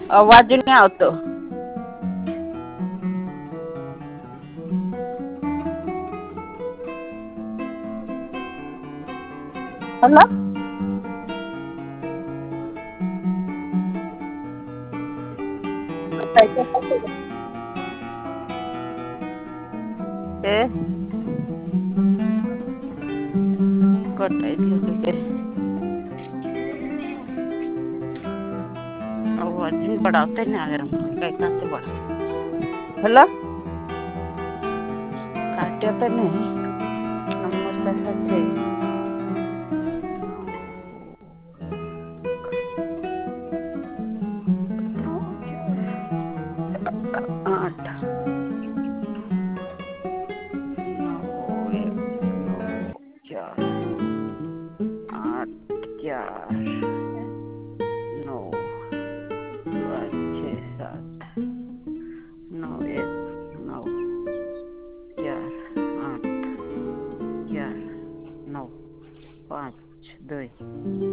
અવાજ નહી આવતો. હલો. એ કટાઈ ગયું કે બડાવતે ને આ કઈ કાતે બડા હલો. કાટ્યા તો નહી નંબર તો છે. આઠ નવ ચાર આઠ ચાર નવ પાંચ છે સાત નવ એક નવ ચાર આઠ ચાર નવ પાંચ દો